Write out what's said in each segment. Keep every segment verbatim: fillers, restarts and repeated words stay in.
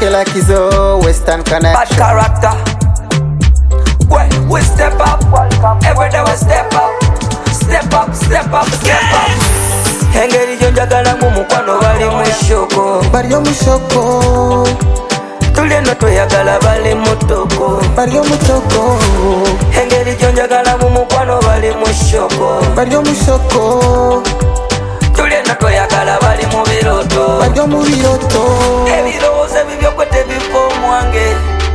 like it like Izo, Western Connection. Bad character. We, we step up. Every day we step up. Step up, step up, step up. Engeri jonjagala mu mukwano bali mu shoko. Bali mu shoko. Tuleno toyagala bali mu toko. Bali mu toko. Engeri jonjagala mu mukwano bali mu shoko. Bali mu shoko. Tuleno toyagala bali mu biroto. Bali mu biroto. Ebirowoozo ebibyo kwe tebifo mwange.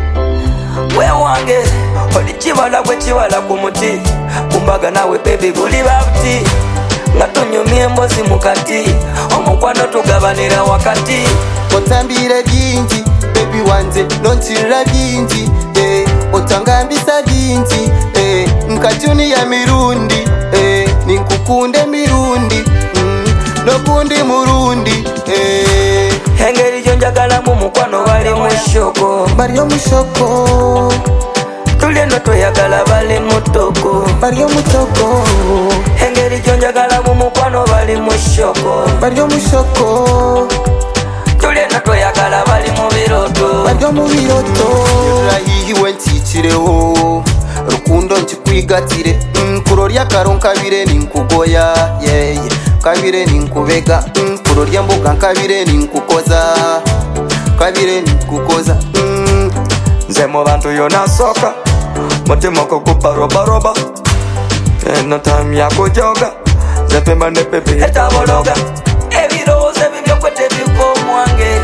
We wange oli kibala bwe kibala ku muti. Kumbaga nawe baby buli babuti. Nga tunyumya embozi mu kati. Omukwano tugabanira wakati. Otambira bingi baby wanze nonkirira bingi eh, otangambisa bingi eh, nkatuni ya mirundi eh, ninkukunde mirundi mm, nokundi murundi eh. Engeri jonjagala mu mukwano bali mu shoko. Bali mu shoko. Tuleno toyagala bali mu toko. Bali mu toko. Engeri jonjagala mu mukwano bali mu shoko. Bali mu shoko. Tuleno toyagala bali mu biroto. Bali mu biroto. Rahihiwe ntikireho rukundo nkikwigatire mm, kurorya karonkabire ninkugoya yeah, yeah. Kabire ninkubega mm, kurorya mboga nkabire ninkukoza. Kabire ninkukoza mm. Nze mu bantu yona soka. Mutima kukupa roba roba. Eno time ya kujoga. Nze pemba ne pepe etabologa. Ebirowoozo ebibyo kwe tebifo mwange.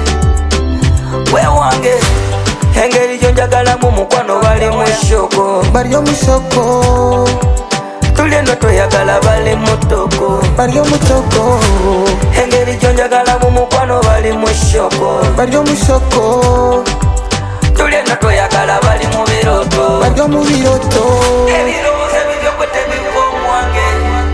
We wange engeri jonjagala mu mukwano bali mu shoko. Bali mu shoko. Tuleno toyagala bali mu toko. Bali mu toko. Engeri jonjagala mu mukwano bali mu shoko. Bali mu shoko. Tuleno toyagala bali mu biroto. Bali mu biroto. Ebirowoozo ebibyo kwe tebifo mwange.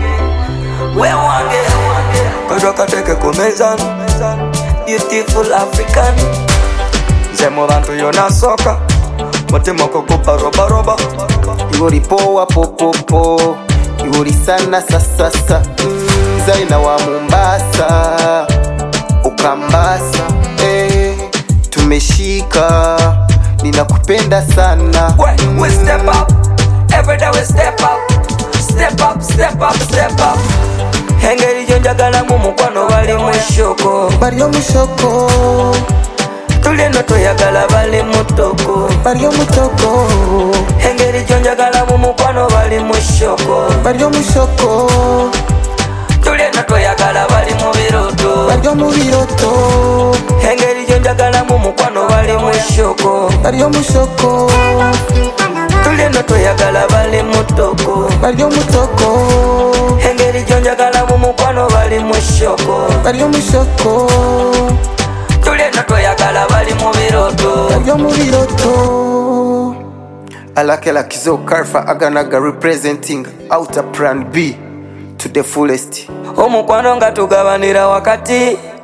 We wange kodwa kateke ku mezani. Beautiful African. Nze mu bantu yona soka. Mutima kukupa roba roba. Iwori powa popopo. Iwori sana sasasa mm, Zaina wa Mombasa Ukambasa eh, tumeshika. Ninakupenda sana. We, we step up. Every day we step up. Step up, step up, step up. Engeri jonjagala mu mukwano bali mu shoko. Bali mu shoko. Tuleno toyagala bali mu toko. Bali mu toko. Engeri jonjagala mu mukwano bali mu shoko. Bali mu shoko. Tuleno toyagala bali mu biroto. Bali mu biroto. Engeri jonjagala mu mukwano bali mu shoko. Bali mu shoko. Tuleno toyagala bali mu toko. Bali mu toko. Engeri jonjagala mu mukwano bali mu shoko. Bali mu shoko. Tuleno toyagala bali mu biroto. Bali mu biroto. Alake like Izo Karfa Aganaga representing Outer Plan B to the fullest. Omukwano nga tugabanira wakati.